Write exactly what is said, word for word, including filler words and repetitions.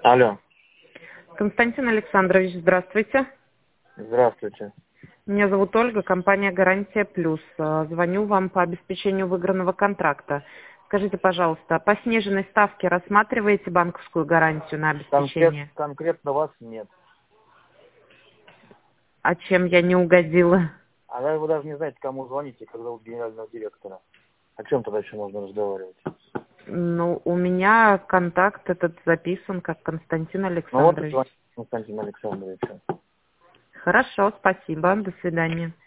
Алло. Константин Александрович, здравствуйте. Здравствуйте. Меня зовут Ольга, компания «Гарантия Плюс». Э, Звоню вам по обеспечению выигранного контракта. Скажите, пожалуйста, по сниженной ставке рассматриваете банковскую гарантию на Конкрет, обеспечение? конкретно вас нет. А чем я не угодила? А вы вы даже не знаете, кому звоните, когда у генерального директора. О чем тогда еще можно разговаривать? Ну, у меня контакт этот записан как Константин Ну вот и Александрович. звоните Константину Александровичу. Хорошо, спасибо, до свидания.